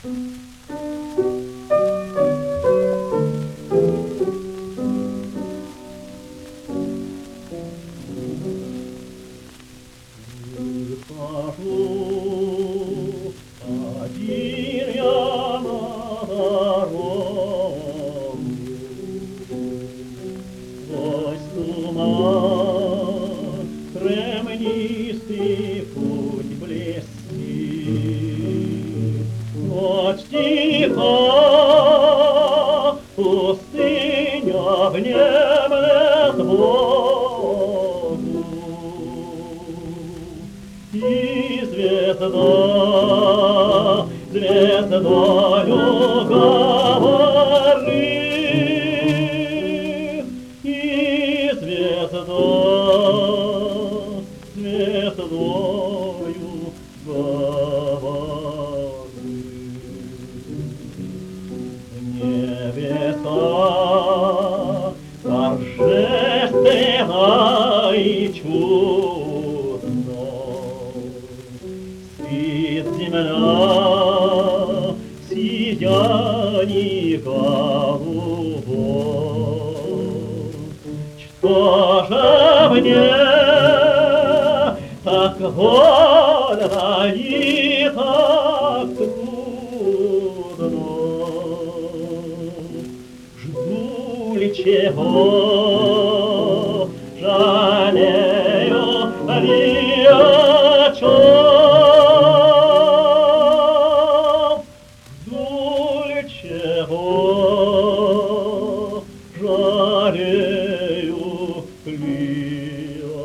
Выхожу один я на дорогу, сквозь туман кремнистый путь блестит. Ночь тиха, пустыня внемлет Богу, и звездою говорит, и звездою говорит. Небеса торжественно и чудно, спит земля в сиянии голубом. Что же мне так больно и так трудно? Жду ли чего, жалею ли о чем? Жду ли чего, жалею ли о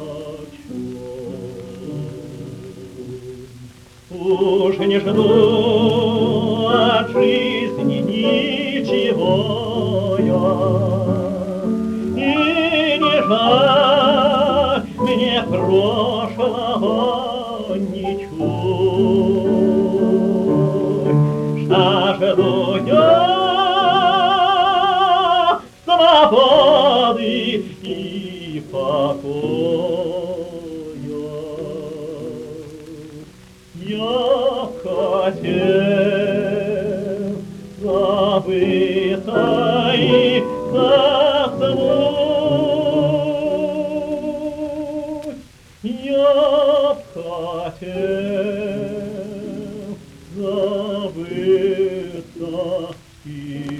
чем? Уж не жду от жизни ничего я, и не жаль мне прошлого ничуть. Жажду я свободы и покоя. Я хотел забытой заснуть, я хотел забыться и